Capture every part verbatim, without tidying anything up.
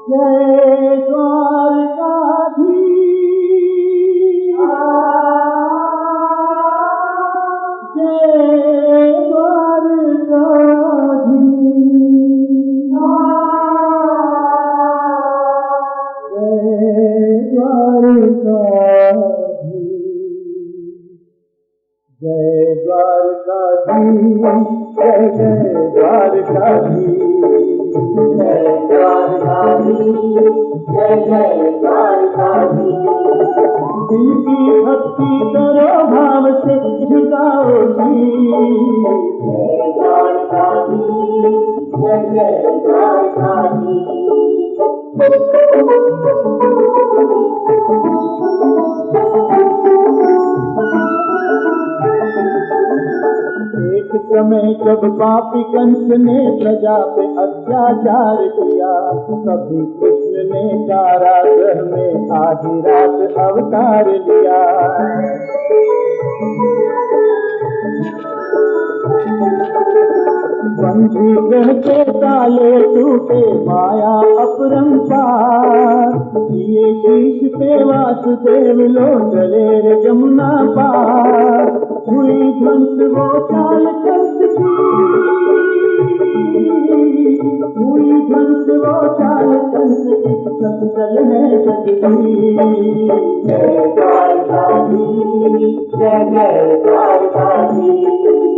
जय द्वारकाधीश, जय द्वारकाधीश, जय द्वारकाधीश, जय द्वारकाधीश, जय जय द्वारकाधीश। दिल की भक्ति करो भाव से झुकाओ शीश, जय द्वारकाधीश, जय जय द्वारकाधीश। एक समय जब पापी कंस ने प्रजा पे अत्याचार किया, तभी कृष्ण ने कारागृह में आधी रात अवतार लिया। बंधी गृह के ताले टूटे, माया अपरंपार, दिए शीश पे वासुदेव लो चले रे जमुना पार। हुई ध्वंस वो चाल कंस की, हुई ध्वंस वो चाल कंस की, सब चल है जगदीश। जय द्वारकाधीश, जय जय द्वारकाधीश।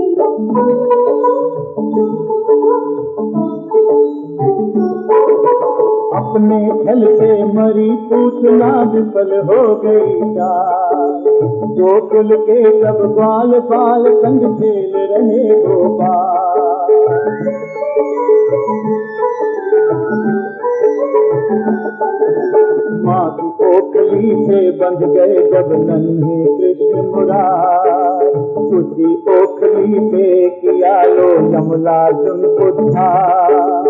अपने छल से मरी पूतना विफल हो गई चाल, गोकुल के सब ग्वाल बाल संग खेल रहे गोपाल। माँ की ओखली से बंध गए जब नन्हे कृष्ण मुरार, उसी ओखली से किया लो यमला जुन उद्धार।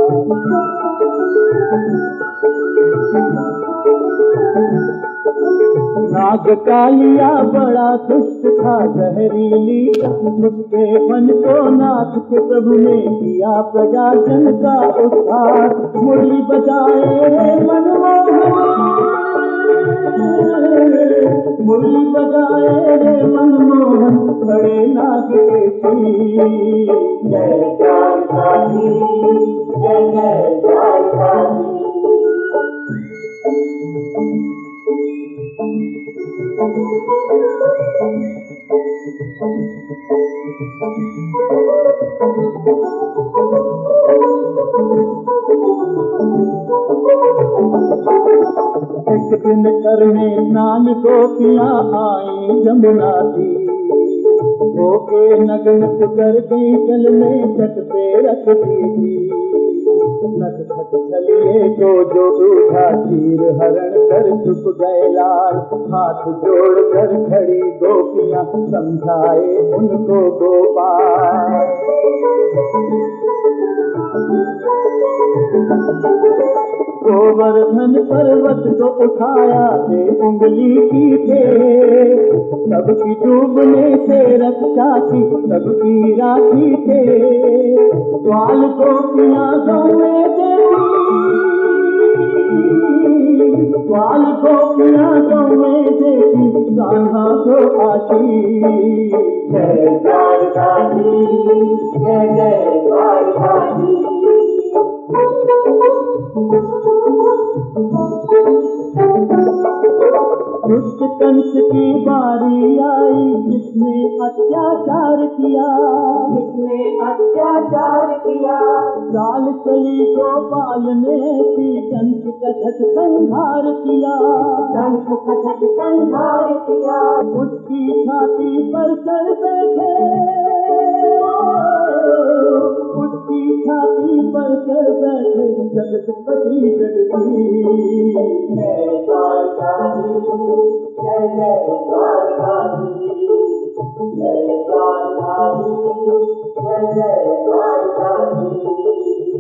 नाग कालिया बड़ा दुष्ट था जहरीली, उसके मन को नाथ के प्रभु ने किया प्रजाजन का उद्धार। मुरली बजाए रे मनमोहन, मुरली बजाए रे मनमोहन, बड़े नाग के शीश। जय द्वारकाधीश, जय जय द्वारकाधीश। एक दिन करने स्नान गोपियाँ आई जमुना दी, होके नग्न कर गई जल में तट पे रख दी। नट खट चलिए जो जो दूधा चीर हरण कर चुप गए लाल, हाथ जोड़ कर खड़ी गोपियाँ समझाए उनको गोपाल। गोवर्धन पर्वत को उठाया से उंगली की थे, सबकी डूबने से रक्षा की सबकी राखी थे। ग्वाल गोपियाँ गाँव में देती, ग्वाल गोपियाँ गाँव में देती, कान्हा को आशीष। जय द्वारकाधीश, जय जय द्वारकाधीश। दुष्ट कंस की बारी आई, जिसने अत्याचार किया, जिसने अत्याचार किया। चाल चली गोपाल ने ऐसी, कंस का झट संहार किया, कंस का झट संहार किया। उसकी छाती पर चढ़ बैठे, उसकी छाती पर चढ़ बैठे जगतपति जगदीश। जय द्वारकाधीश, जय जय द्वारकाधीश, जय द्वारकाधीश, जय जय द्वारकाधीश।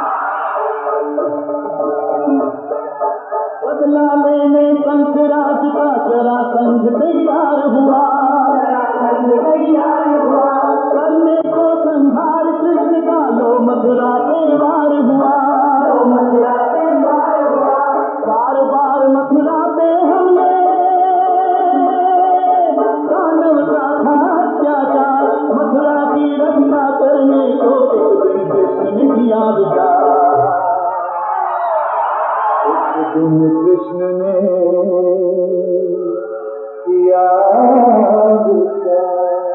बदला लेने कंसराज जरासंध तैयार हुआ, जरासंध तैयार हुआ, करने को संहार कृष्ण का, लो मथुरा पे वार हुआ, लो मथुरा पे वार हुआ, बार बार मथुरा पे हमले, दानव का था अत्याचार, मथुरा की रक्षा करने को एक दिन कृष्ण ने किया विचार, एक दिन कृष्ण ने किया विचार।